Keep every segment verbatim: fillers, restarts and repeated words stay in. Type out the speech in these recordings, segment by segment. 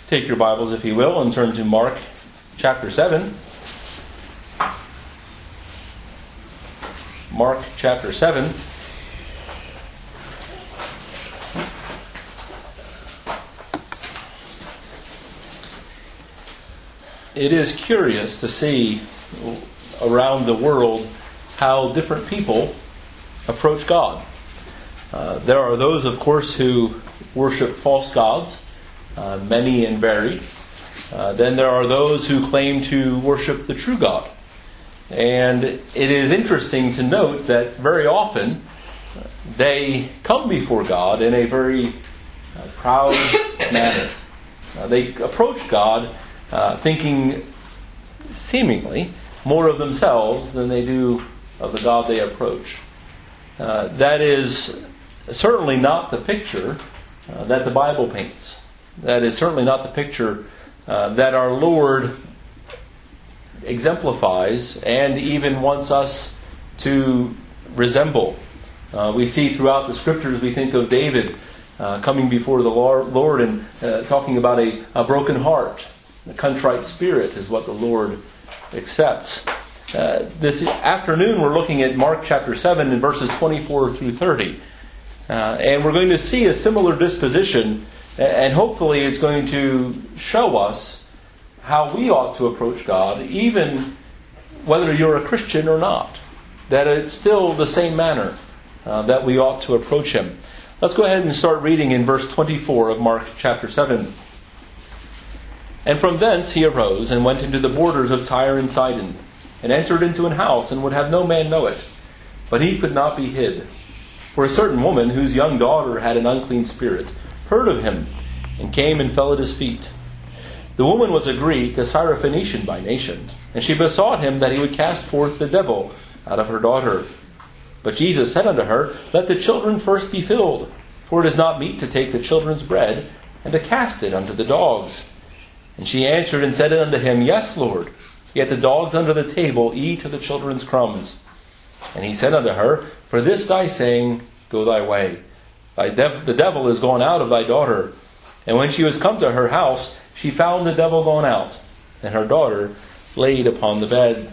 Take your Bibles, if you will, and turn to Mark chapter seven. Mark chapter seven. It is curious to see around the world how different people approach God. Uh, there are those, of course, who worship false gods, uh, many and varied. Uh, then there are those who claim to worship the true God. And it is interesting to note that very often they come before God in a very uh, proud manner. Uh, they approach God uh, thinking seemingly more of themselves than they do of the God they approach. Uh, that is certainly not the picture uh, that the Bible paints. That is certainly not the picture uh, that our Lord exemplifies and even wants us to resemble. Uh, we see throughout the Scriptures, we think of David uh, coming before the Lord and uh, talking about a, a broken heart. A contrite spirit is what the Lord accepts. Uh, this afternoon we're looking at Mark chapter seven and verses twenty-four through thirty. Uh, and we're going to see a similar disposition, and hopefully it's going to show us how we ought to approach God, even whether you're a Christian or not. That it's still the same manner uh, that we ought to approach Him. Let's go ahead and start reading in verse twenty-four of Mark chapter seven. And from thence he arose and went into the borders of Tyre and Sidon, and entered into an house, and would have no man know it. But he could not be hid. For a certain woman, whose young daughter had an unclean spirit, heard of him, and came and fell at his feet. The woman was a Greek, a Syrophoenician by nation, and she besought him that he would cast forth the devil out of her daughter. But Jesus said unto her, Let the children first be filled, for it is not meet to take the children's bread, and to cast it unto the dogs. And she answered and said unto him, Yes, Lord, yet the dogs under the table eat of the children's crumbs. And he said unto her, For this thy saying, go thy way. Thy dev- the devil is gone out of thy daughter. And when she was come to her house, she found the devil gone out, and her daughter laid upon the bed.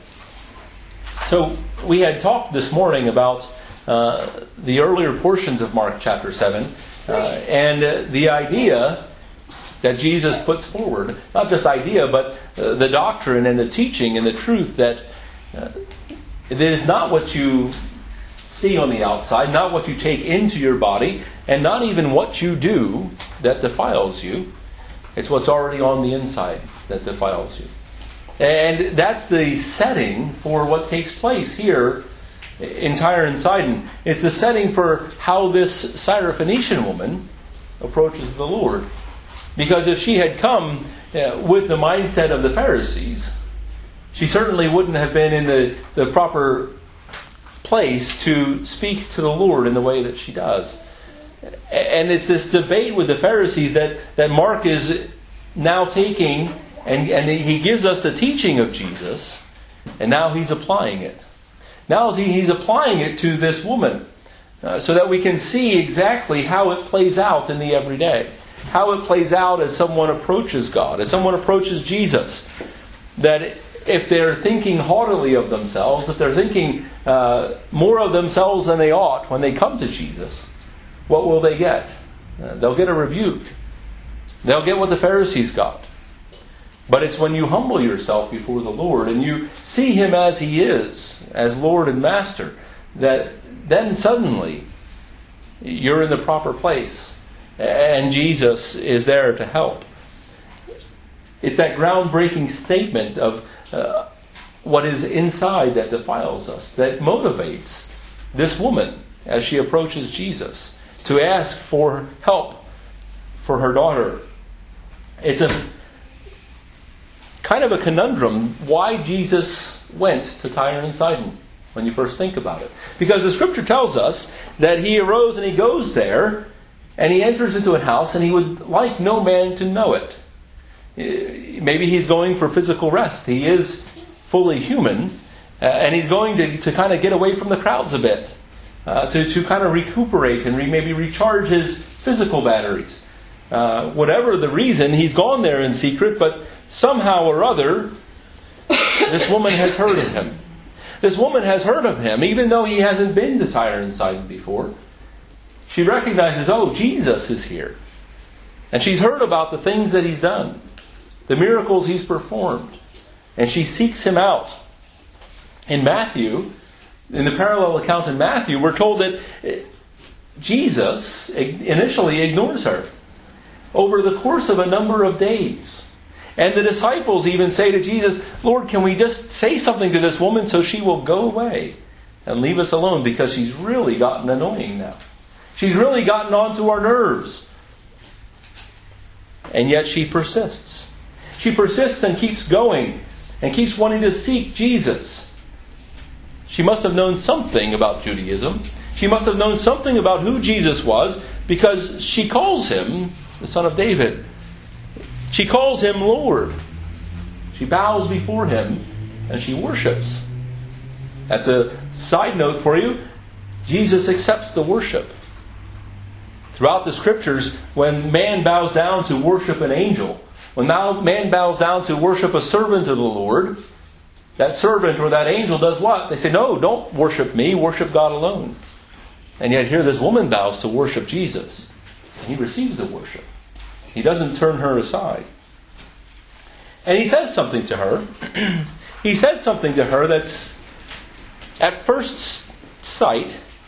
So we had talked this morning about uh, the earlier portions of Mark chapter seven, uh, and uh, the idea that Jesus puts forward, not just idea, but uh, the doctrine and the teaching and the truth that uh, it is not what you see on the outside, not what you take into your body, and not even what you do that defiles you. It's what's already on the inside that defiles you. And that's the setting for what takes place here in Tyre and Sidon. It's the setting for how this Syrophoenician woman approaches the Lord. Because if she had come uh, with the mindset of the Pharisees, she certainly wouldn't have been in the, the proper place to speak to the Lord in the way that she does. And it's this debate with the Pharisees that, that Mark is now taking, and, and he gives us the teaching of Jesus, and now he's applying it. Now he, he's applying it to this woman, uh, so that we can see exactly how it plays out in the everyday. How it plays out as someone approaches God, as someone approaches Jesus. That if they're thinking haughtily of themselves, if they're thinking uh, more of themselves than they ought when they come to Jesus, what will they get? Uh, they'll get a rebuke. They'll get what the Pharisees got. But it's when you humble yourself before the Lord and you see Him as He is, as Lord and Master, that then suddenly you're in the proper place. And Jesus is there to help. It's that groundbreaking statement of uh, what is inside that defiles us, that motivates this woman as she approaches Jesus to ask for help for her daughter. It's a kind of a conundrum why Jesus went to Tyre and Sidon when you first think about it. Because the Scripture tells us that He arose and He goes there, and He enters into a house, and He would like no man to know it. Maybe He's going for physical rest. He is fully human, uh, and He's going to, to kind of get away from the crowds a bit, uh, to, to kind of recuperate and re, maybe recharge His physical batteries. Uh, whatever the reason, he's gone there in secret, but somehow or other, this woman has heard of him. This woman has heard of him, even though he hasn't been to Tyre and Sidon before. She recognizes, oh, Jesus is here. And she's heard about the things that he's done, the miracles he's performed. And she seeks him out. In Matthew, in the parallel account in Matthew, we're told that Jesus initially ignores her over the course of a number of days. And the disciples even say to Jesus, Lord, can we just say something to this woman so she will go away and leave us alone, because she's really gotten annoying now. She's really gotten onto our nerves. And yet she persists. She persists and keeps going and keeps wanting to seek Jesus. She must have known something about Judaism. She must have known something about who Jesus was, because she calls him the Son of David. She calls him Lord. She bows before him and she worships. That's a side note for you. Jesus accepts the worship. Throughout the Scriptures, when man bows down to worship an angel, when man bows down to worship a servant of the Lord, that servant or that angel does what? They say, no, don't worship me, worship God alone. And yet here this woman bows to worship Jesus. And he receives the worship. He doesn't turn her aside. And he says something to her. He says something to her that's, at first sight,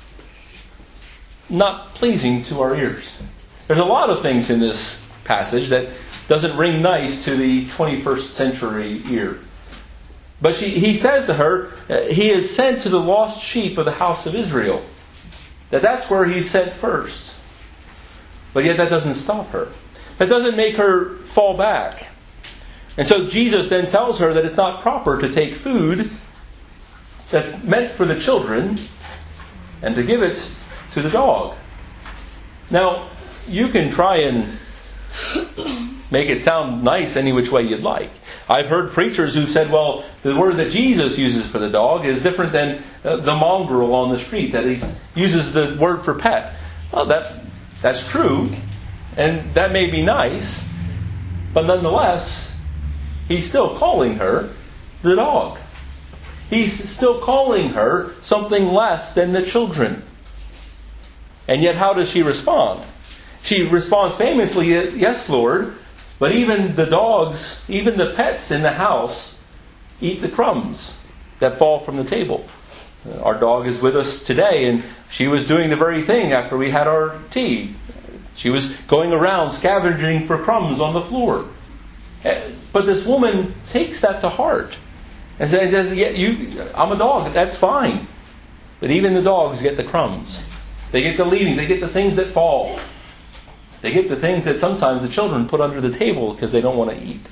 not pleasing to our ears. There's a lot of things in this passage that doesn't ring nice to the twenty-first century ear. But she, he says to her, he is sent to the lost sheep of the house of Israel. That that's where he's sent first. But yet that doesn't stop her. That doesn't make her fall back. And so Jesus then tells her that it's not proper to take food that's meant for the children and to give it to the dog. Now, you can try and make it sound nice any which way you'd like. I've heard preachers who said, well, the word that Jesus uses for the dog is different than uh, the mongrel on the street, that he uses the word for pet. Well, that's, that's true, and that may be nice, but nonetheless, he's still calling her the dog. He's still calling her something less than the children. And yet how does she respond? She responds famously, yes, Lord, but even the dogs, even the pets in the house, eat the crumbs that fall from the table. Our dog is with us today, and she was doing the very thing after we had our tea. She was going around scavenging for crumbs on the floor. But this woman takes that to heart and says, yeah, you, I'm a dog, that's fine. But even the dogs get the crumbs. They get the leavings, they get the things that fall. They get the things that sometimes the children put under the table because they don't want to eat.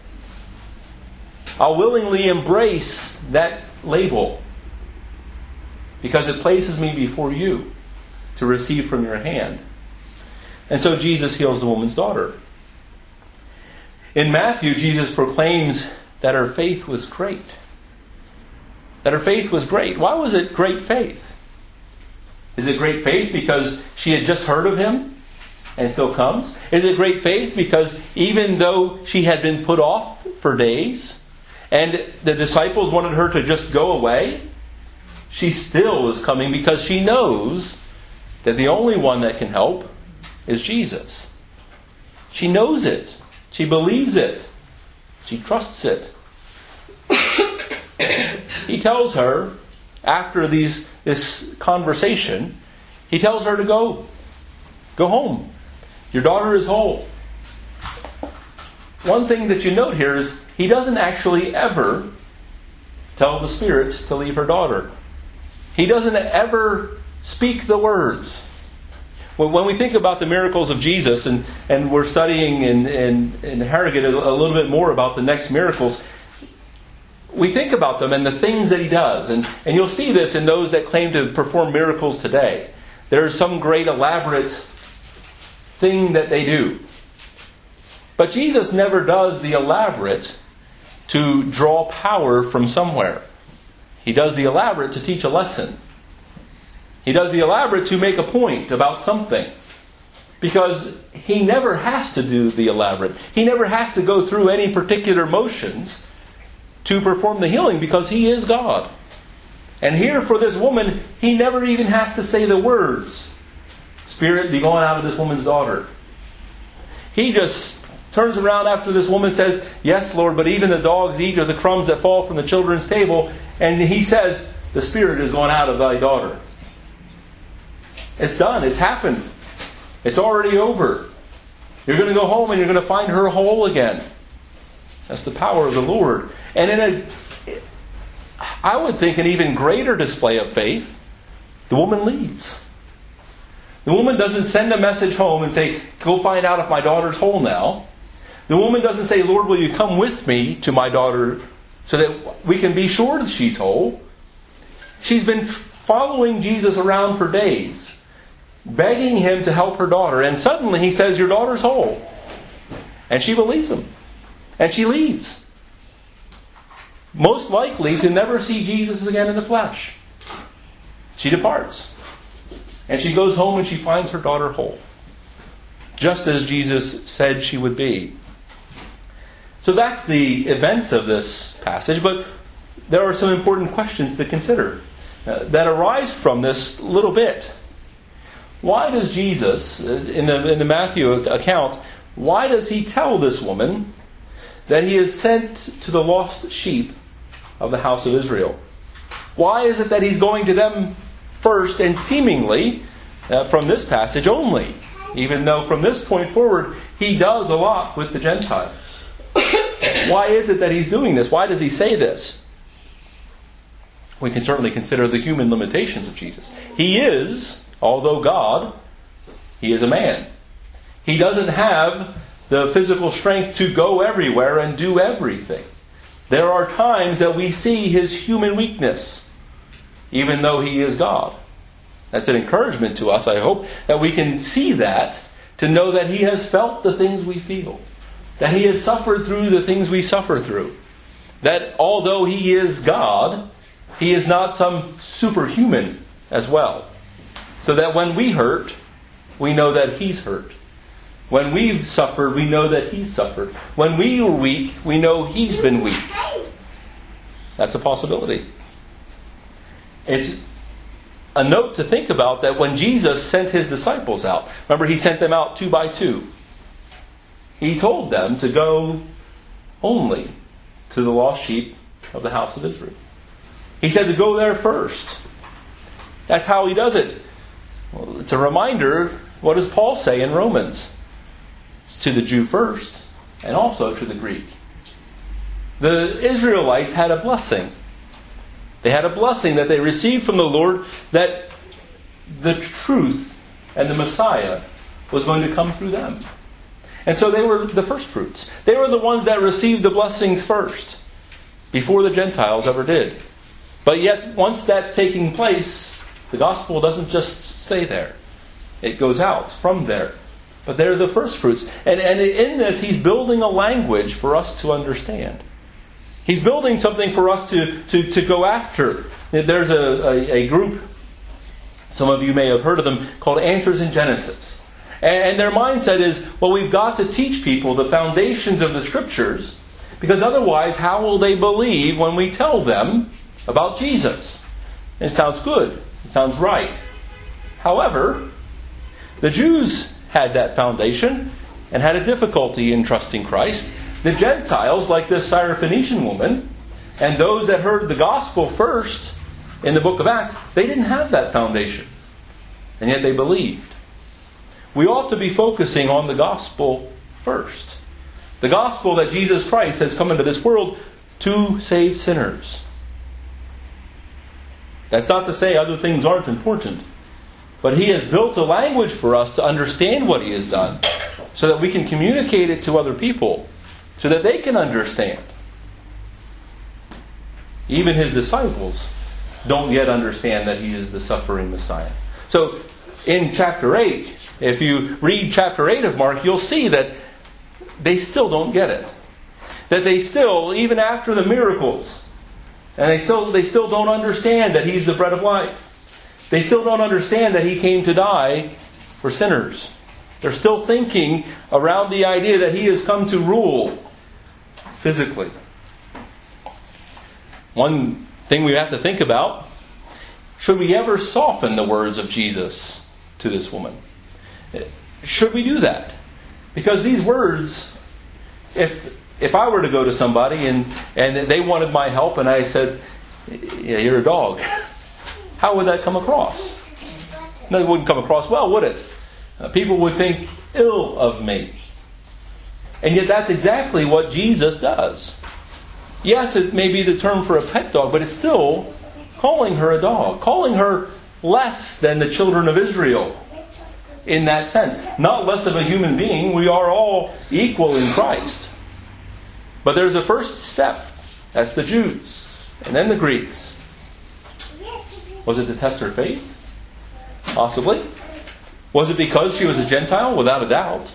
I'll willingly embrace that label because it places me before you to receive from your hand. And so Jesus heals the woman's daughter. In Matthew, Jesus proclaims that her faith was great. That her faith was great. Why was it great faith? Is it great faith because she had just heard of him and still comes? Is it great faith because even though she had been put off for days and the disciples wanted her to just go away, she still is coming because she knows that the only one that can help is Jesus. She knows it. She believes it. She trusts it. He tells her, after these this conversation, he tells her to go. Go home. Your daughter is whole. One thing that you note here is he doesn't actually ever tell the Spirit to leave her daughter. He doesn't ever speak the words. When we think about the miracles of Jesus, and, and we're studying in, in, in Harrogate a, a little bit more about the next miracles, we think about them and the things that he does. And, and you'll see this in those that claim to perform miracles today. There's some great elaborate thing that they do. But Jesus never does the elaborate to draw power from somewhere. He does the elaborate to teach a lesson. He does the elaborate to make a point about something. because he never has to do the elaborate. He never has to go through any particular motions to perform the healing, because he is God. And here for this woman, he never even has to say the words, "Spirit, be gone out of this woman's daughter." He just turns around after this woman says, "Yes, Lord, but even the dogs eat of the crumbs that fall from the children's table." And he says, "The spirit is gone out of thy daughter." It's done. It's happened. It's already over. You're going to go home and you're going to find her whole again. That's the power of the Lord. And in a, I would think, an even greater display of faith, the woman leaves. The woman doesn't send a message home and say, "Go find out if my daughter's whole now." The woman doesn't say, "Lord, will you come with me to my daughter so that we can be sure that she's whole?" She's been following Jesus around for days, begging him to help her daughter. And suddenly he says, "Your daughter's whole." And she believes him. And she leaves. Most likely to never see Jesus again in the flesh. She departs. And she goes home and she finds her daughter whole. Just as Jesus said she would be. So that's the events of this passage. But there are some important questions to consider uh, that arise from this little bit. Why does Jesus, in the, in the Matthew account, why does he tell this woman that he is sent to the lost sheep of the house of Israel? Why is it that he's going to them first, and seemingly uh, from this passage only? Even though from this point forward he does a lot with the Gentiles. Why is it that he's doing this? Why does he say this? We can certainly consider the human limitations of Jesus. He is, although God, he is a man. He doesn't have the physical strength to go everywhere and do everything. There are times that we see his human weakness, even though he is God. That's an encouragement to us, I hope, that we can see that, to know that he has felt the things we feel. That he has suffered through the things we suffer through. That although he is God, he is not some superhuman as well. So that when we hurt, we know that he's hurt. When we've suffered, we know that he's suffered. When we are weak, we know he's been weak. That's a possibility. It's a note to think about that when Jesus sent his disciples out. Remember, he sent them out two by two. He told them to go only to the lost sheep of the house of Israel. He said to go there first. That's how he does it. Well, it's a reminder, what does Paul say in Romans? It's to the Jew first, and also to the Greek. The Israelites had a blessing. They had a blessing that they received from the Lord, that the truth and the Messiah was going to come through them. And so they were the first fruits. They were the ones that received the blessings first, before the Gentiles ever did. But yet, once that's taking place, the gospel doesn't just stay there. It goes out from there. But they're the first fruits. And, and in this, he's building a language for us to understand. He's building something for us to, to, to go after. There's a, a, a group, some of you may have heard of them, called Answers in Genesis. And their mindset is, well, we've got to teach people the foundations of the Scriptures, because otherwise, how will they believe when we tell them about Jesus? It sounds good. It sounds right. However, the Jews had that foundation and had a difficulty in trusting Christ. The Gentiles, like this Syrophoenician woman, and those that heard the gospel first in the book of Acts, they didn't have that foundation. And yet they believed. We ought to be focusing on the gospel first. The gospel that Jesus Christ has come into this world to save sinners. That's not to say other things aren't important. But he has built a language for us to understand what he has done, so that we can communicate it to other people, so that they can understand. Even his disciples don't yet understand that he is the suffering Messiah. So in chapter eight, if you read chapter eight of Mark, you'll see that they still don't get it. That they still, even after the miracles, and they still they still don't understand that he's the bread of life. They still don't understand that he came to die for sinners. They're still thinking around the idea that He has come to rule physically. One thing we have to think about, should we ever soften the words of Jesus to this woman? Should we do that? Because these words, if if I were to go to somebody and, and they wanted my help and I said, yeah, you're a dog, how would that come across? No, it wouldn't come across well, would it? Uh, people would think ill of me. And yet that's exactly what Jesus does. Yes, it may be the term for a pet dog, but it's still calling her a dog, calling her less than the children of Israel in that sense. Not less of a human being. We are all equal in Christ. But there's a first step. That's the Jews. And then the Greeks. Was it to test her faith? Possibly. Was it because she was a Gentile? Without a doubt.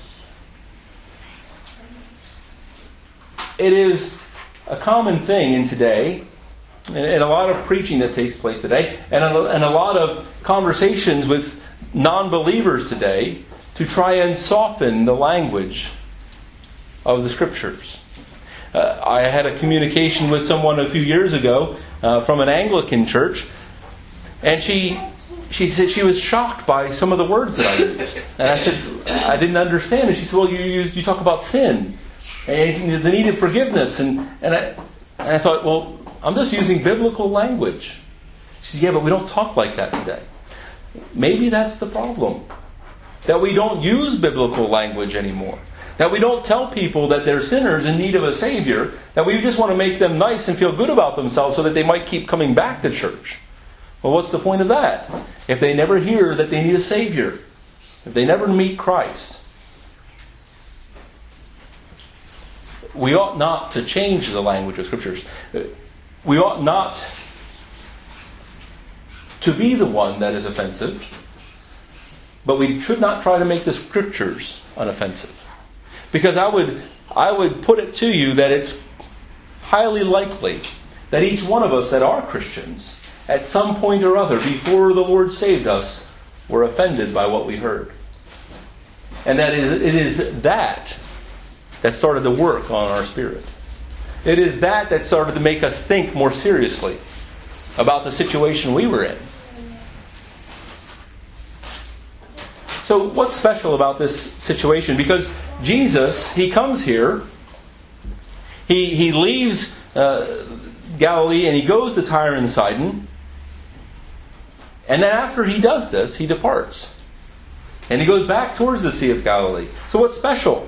It is a common thing in today, and a lot of preaching that takes place today, and a, and a lot of conversations with non-believers today to try and soften the language of the Scriptures. Uh, I had a communication with someone a few years ago uh, from an Anglican church, and she she said she was shocked by some of the words that I used. And I said, I didn't understand. And she said, well, you you, you talk about sin and the need of forgiveness. And, and, I, and I thought, well, I'm just using biblical language. She said, yeah, but we don't talk like that today. Maybe that's the problem. That we don't use biblical language anymore. That we don't tell people that they're sinners in need of a Savior. That we just want to make them nice and feel good about themselves so that they might keep coming back to church. Well, what's the point of that? If they never hear that they need a Savior. If they never meet Christ. We ought not to change the language of Scriptures. We ought not to be the one that is offensive. But we should not try to make the Scriptures unoffensive. Because I would I would put it to you that it's highly likely that each one of us that are Christians, at some point or other, before the Lord saved us, were offended by what we heard. And that is it is that that started to work on our spirit. It is that that started to make us think more seriously about the situation we were in. So what's special about this situation? Because Jesus, He comes here, He, he leaves uh, Galilee and He goes to Tyre and Sidon. And then after He does this, He departs. And He goes back towards the Sea of Galilee. So what's special?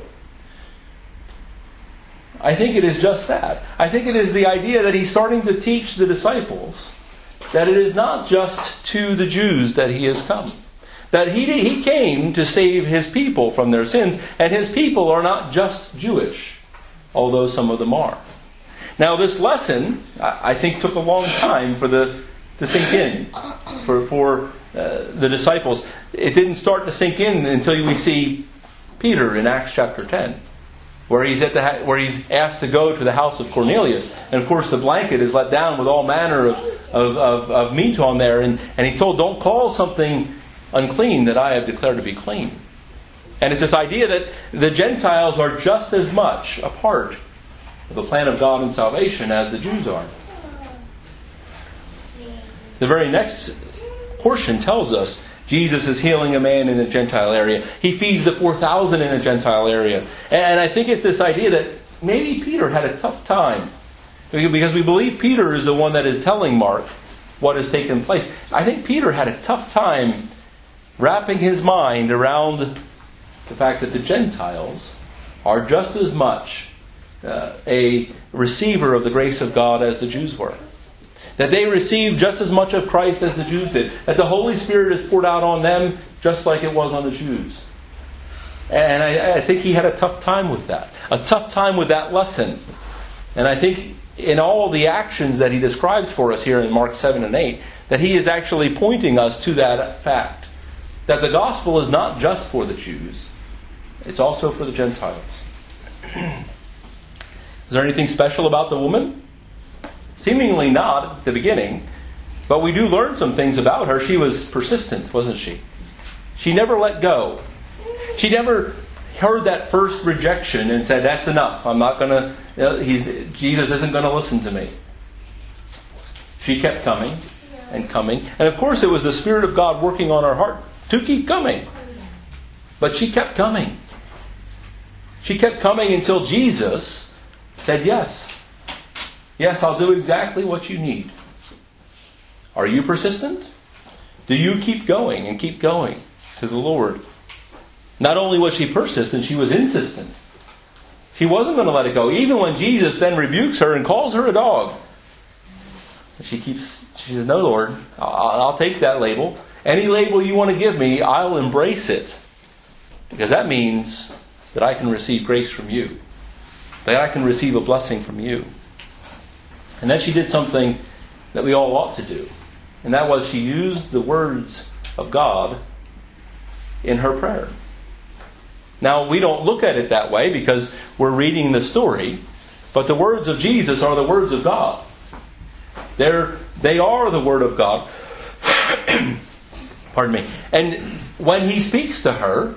I think it is just that. I think it is the idea that He's starting to teach the disciples that it is not just to the Jews that He has come. That he, he came to save His people from their sins. And His people are not just Jewish, although some of them are. Now this lesson, I think, took a long time for the to sink in for, for uh, the disciples. It didn't start to sink in until we see Peter in Acts chapter ten. Where he's at the where he's asked to go to the house of Cornelius, and of course the blanket is let down with all manner of of, of, of meat on there, and, and he's told, don't call something unclean that I have declared to be clean. And it's this idea that the Gentiles are just as much a part of the plan of God and salvation as the Jews are. The very next portion tells us Jesus is healing a man in a Gentile area. He feeds the four thousand in a Gentile area. And I think it's this idea that maybe Peter had a tough time. Because we believe Peter is the one that is telling Mark what has taken place. I think Peter had a tough time wrapping his mind around the fact that the Gentiles are just as much uh, a receiver of the grace of God as the Jews were. That they received just as much of Christ as the Jews did. That the Holy Spirit is poured out on them just like it was on the Jews. And I, I think he had a tough time with that. A tough time with that lesson. And I think in all the actions that he describes for us here in Mark seven and eight, that he is actually pointing us to that fact. That the gospel is not just for the Jews. It's also for the Gentiles. Is there anything special about the woman? Seemingly not at the beginning, but we do learn some things about her. She was persistent, wasn't she? She never let go. She never heard that first rejection and said, that's enough. I'm not going to, you know, he's, Jesus isn't going to listen to me. She kept coming and coming. And of course it was the Spirit of God working on her heart to keep coming. But she kept coming. She kept coming until Jesus said yes. Yes, I'll do exactly what you need. Are you persistent? Do you keep going and keep going to the Lord? Not only was she persistent, she was insistent. She wasn't going to let it go. Even when Jesus then rebukes her and calls her a dog. She keeps, she says, no, Lord, I'll, I'll take that label. Any label you want to give me, I'll embrace it. Because that means that I can receive grace from you. That I can receive a blessing from you. And then she did something that we all ought to do. And that was she used the words of God in her prayer. Now, we don't look at it that way because we're reading the story. But the words of Jesus are the words of God. They're, they are the Word of God. Pardon me. And when He speaks to her,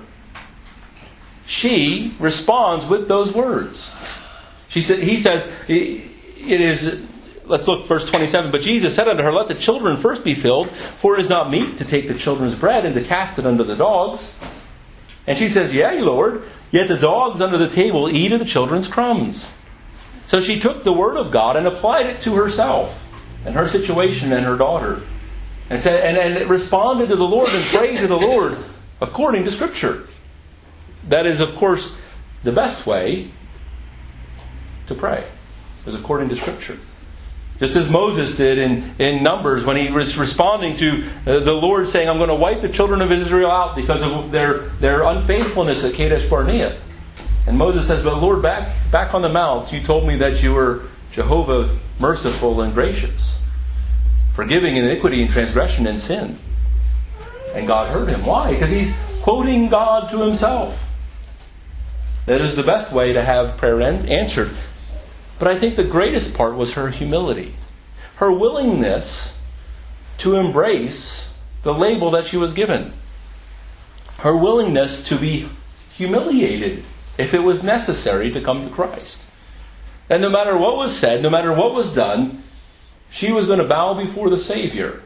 she responds with those words. She said, He says, it is... Let's look verse twenty-seven. But Jesus said unto her, let the children first be filled, for it is not meet to take the children's bread and to cast it unto the dogs. And she says, yea, Lord, yet the dogs under the table eat of the children's crumbs. So she took the word of God and applied it to herself and her situation and her daughter. And said, and, and it responded to the Lord and prayed to the Lord according to Scripture. That is, of course, the best way to pray, is according to Scripture. Just as Moses did in, in Numbers when he was responding to uh, the Lord saying, I'm going to wipe the children of Israel out because of their, their unfaithfulness at Kadesh Barnea. And Moses says, but Lord, back, back on the mount, you told me that you were Jehovah merciful and gracious, forgiving iniquity and transgression and sin. And God heard him. Why? Because he's quoting God to himself. That is the best way to have prayer answered. But I think the greatest part was her humility. Her willingness to embrace the label that she was given. Her willingness to be humiliated if it was necessary to come to Christ. And no matter what was said, no matter what was done, she was going to bow before the Savior.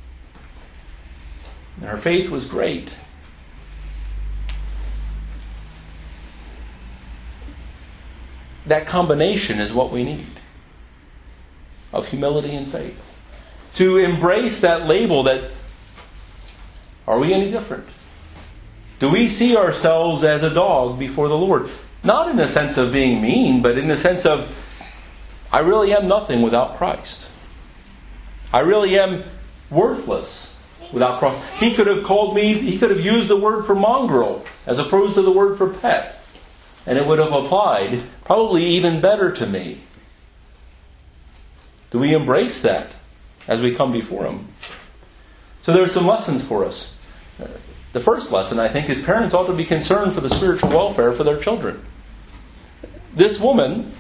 And her faith was great. That combination is what we need of humility and faith. To embrace that label that, are we any different? Do we see ourselves as a dog before the Lord? Not in the sense of being mean, but in the sense of, I really am nothing without Christ. I really am worthless without Christ. He could have called me, he could have used the word for mongrel as opposed to the word for pet. And it would have applied probably even better to me. Do we embrace that as we come before Him? So there are some lessons for us. The first lesson, I think, is parents ought to be concerned for the spiritual welfare for their children. This woman,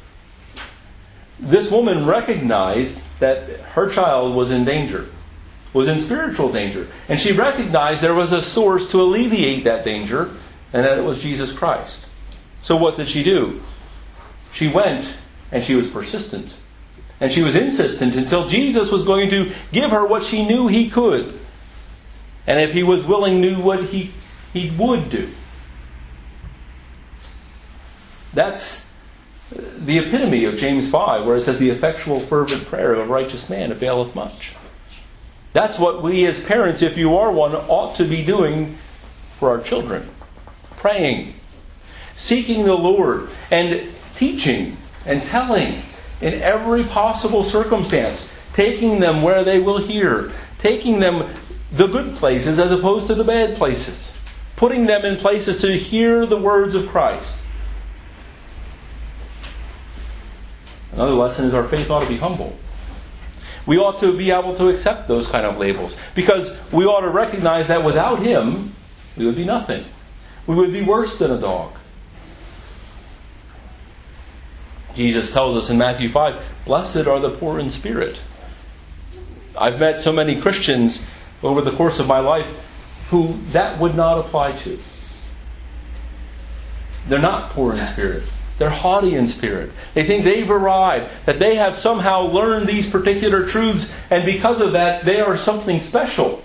this woman recognized that her child was in danger, was in spiritual danger. And she recognized there was a source to alleviate that danger, and that it was Jesus Christ. So what did she do? She went and she was persistent. And she was insistent until Jesus was going to give her what she knew He could. And if He was willing, knew what He, he would do. That's the epitome of James five, where it says, the effectual fervent prayer of a righteous man availeth much. That's what we as parents, if you are one, ought to be doing for our children. Praying. Seeking the Lord and teaching and telling in every possible circumstance. Taking them where they will hear. Taking them the good places as opposed to the bad places. Putting them in places to hear the words of Christ. Another lesson is our faith ought to be humble. We ought to be able to accept those kind of labels. Because we ought to recognize that without Him, we would be nothing. We would be worse than a dog. Jesus tells us in Matthew five, blessed are the poor in spirit. I've met so many Christians over the course of my life who that would not apply to. They're not poor in spirit. They're haughty in spirit. They think they've arrived, that they have somehow learned these particular truths, and because of that, they are something special.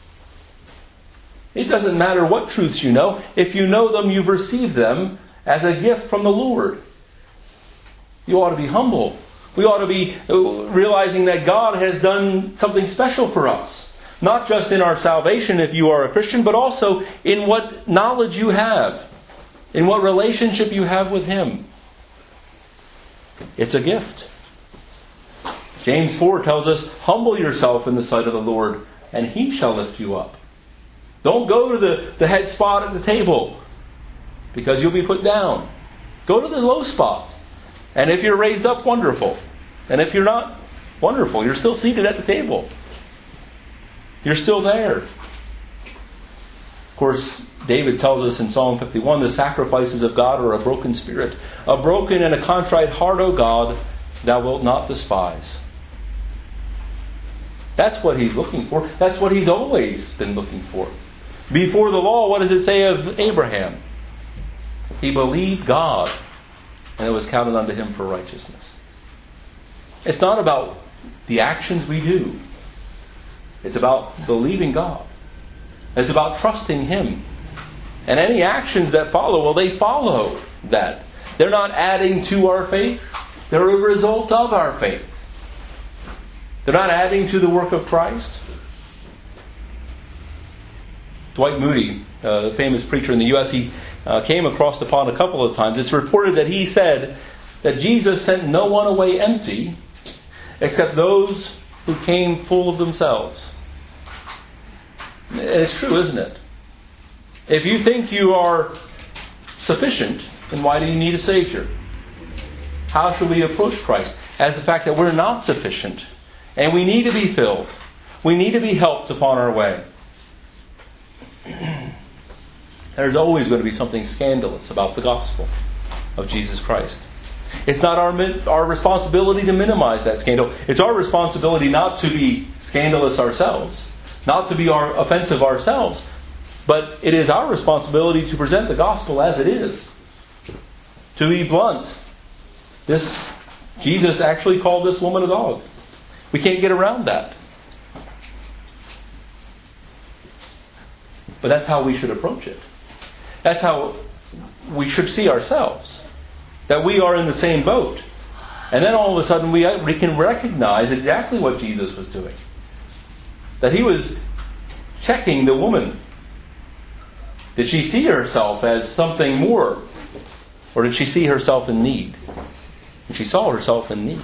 It doesn't matter what truths you know. If you know them, you've received them as a gift from the Lord. You ought to be humble. We ought to be realizing that God has done something special for us. Not just in our salvation if you are a Christian, but also in what knowledge you have. In what relationship you have with Him. It's a gift. James four tells us, humble yourself in the sight of the Lord, and He shall lift you up. Don't go to the, the head spot at the table, because you'll be put down. Go to the low spot. And if you're raised up, wonderful. And if you're not, wonderful. You're still seated at the table. You're still there. Of course, David tells us in Psalm fifty-one, the sacrifices of God are a broken spirit. A broken and a contrite heart, O God, thou wilt not despise. That's what He's looking for. That's what He's always been looking for. Before the law, what does it say of Abraham? He believed God, and it was counted unto him for righteousness. It's not about the actions we do. It's about believing God. It's about trusting Him. And any actions that follow, well, they follow that. They're not adding to our faith. They're a result of our faith. They're not adding to the work of Christ. Dwight Moody, uh, the famous preacher in the U S, he uh, came across the pond a couple of times. It's reported that he said that Jesus sent no one away empty except those who came full of themselves. And it's true, isn't it? If you think you are sufficient, then why do you need a Savior? How should we approach Christ? As the fact that we're not sufficient, and we need to be filled. We need to be helped upon our way. There's always going to be something scandalous about the gospel of Jesus Christ. It's not our, our responsibility to minimize that scandal. It's our responsibility not to be scandalous ourselves, not to be our, offensive ourselves, but it is our responsibility to present the gospel as it is. To be blunt, this Jesus actually called this woman a dog. We can't get around that. But that's how we should approach it. That's how we should see ourselves. That we are in the same boat. And then all of a sudden we, we can recognize exactly what Jesus was doing. That He was checking the woman. Did she see herself as something more? Or did she see herself in need? And she saw herself in need.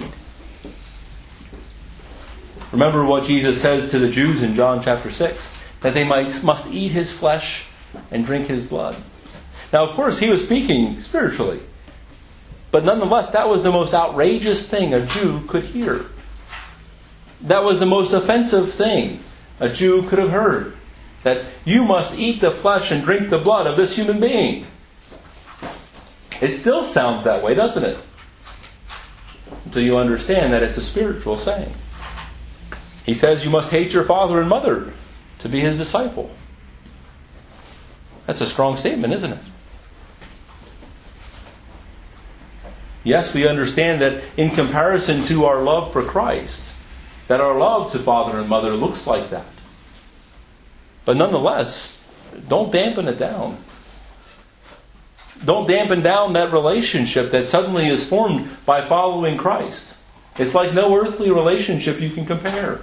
Remember what Jesus says to the Jews in John chapter six. That they might must eat His flesh and drink His blood. Now, of course, He was speaking spiritually. But nonetheless, that was the most outrageous thing a Jew could hear. That was the most offensive thing a Jew could have heard. That you must eat the flesh and drink the blood of this human being. It still sounds that way, doesn't it? Until you understand that it's a spiritual saying. He says you must hate your father and mother to be His disciple. That's a strong statement, isn't it? Yes, we understand that in comparison to our love for Christ, that our love to father and mother looks like that. But nonetheless, don't dampen it down. Don't dampen down that relationship that suddenly is formed by following Christ. It's like no earthly relationship you can compare.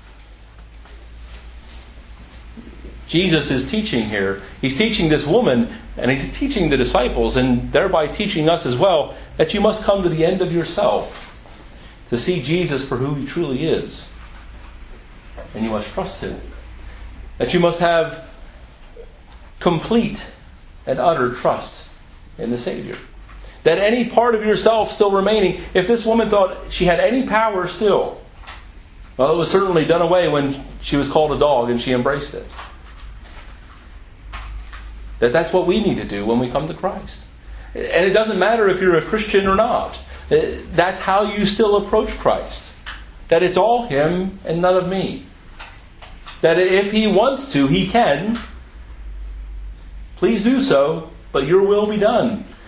Jesus is teaching here. He's teaching this woman, and He's teaching the disciples, and thereby teaching us as well, that you must come to the end of yourself to see Jesus for who He truly is. And you must trust Him. That you must have complete and utter trust in the Savior. That any part of yourself still remaining, if this woman thought she had any power still, well, it was certainly done away when she was called a dog and she embraced it. That that's what we need to do when we come to Christ. And it doesn't matter if you're a Christian or not. That's how you still approach Christ. That it's all Him and none of me. That if He wants to, He can. Please do so, but your will be done.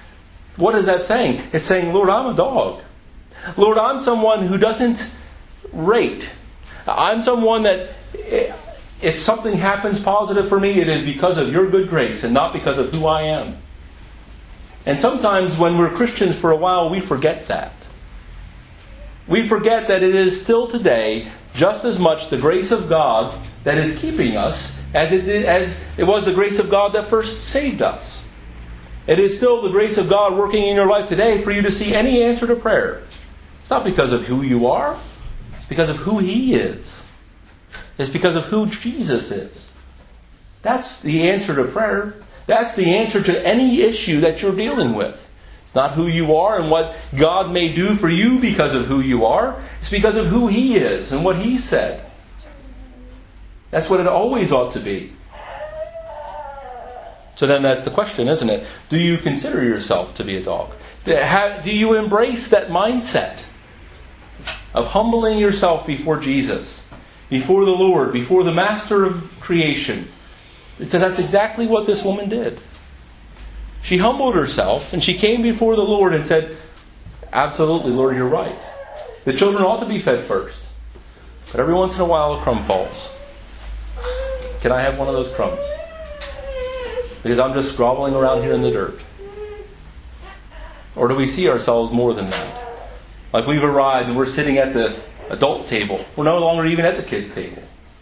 What is that saying? It's saying, Lord, I'm a dog. Lord, I'm someone who doesn't rate. I'm someone that if something happens positive for me, it is because of your good grace and not because of who I am. And sometimes when we're Christians for a while, we forget that. We forget that it is still today just as much the grace of God that is keeping us as it, did, as it was the grace of God that first saved us. It is still the grace of God working in your life today for you to see any answer to prayer. It's not because of who you are. It's because of who He is. It's because of who Jesus is. That's the answer to prayer. That's the answer to any issue that you're dealing with. It's not who you are and what God may do for you because of who you are. It's because of who He is and what He said. That's what it always ought to be. So then that's the question, isn't it? Do you consider yourself to be a dog? Do you embrace that mindset of humbling yourself before Jesus, before the Lord, before the Master of creation? Because that's exactly what this woman did. She humbled herself and she came before the Lord and said, absolutely, Lord, you're right. The children ought to be fed first. But every once in a while a crumb falls. Can I have one of those crumbs? Because I'm just groveling around here in the dirt. Or do we see ourselves more than that? Like we've arrived and we're sitting at the adult table. We're no longer even at the kids' table.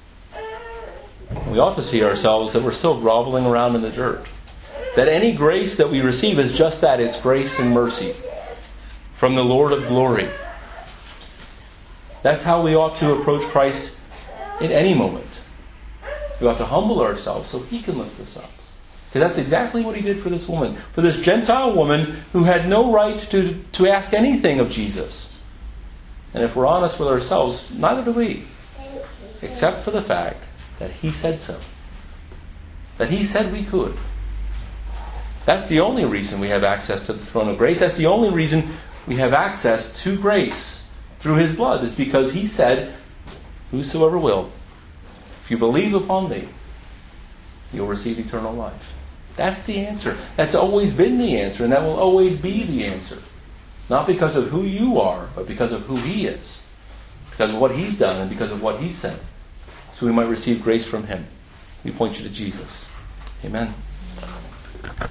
We ought to see ourselves that we're still groveling around in the dirt. That any grace that we receive is just that. It's grace and mercy from the Lord of glory. That's how we ought to approach Christ in any moment. We ought to humble ourselves so He can lift us up. Because that's exactly what He did for this woman. For this Gentile woman who had no right to, to ask anything of Jesus. And if we're honest with ourselves, neither do we. Except for the fact that He said so. That He said we could. That's the only reason we have access to the throne of grace. That's the only reason we have access to grace through His blood. It's because He said, whosoever will, if you believe upon me, you'll receive eternal life. That's the answer. That's always been the answer, and that will always be the answer. Not because of who you are, but because of who He is. Because of what He's done and because of what He said. So we might receive grace from Him. We point you to Jesus. Amen.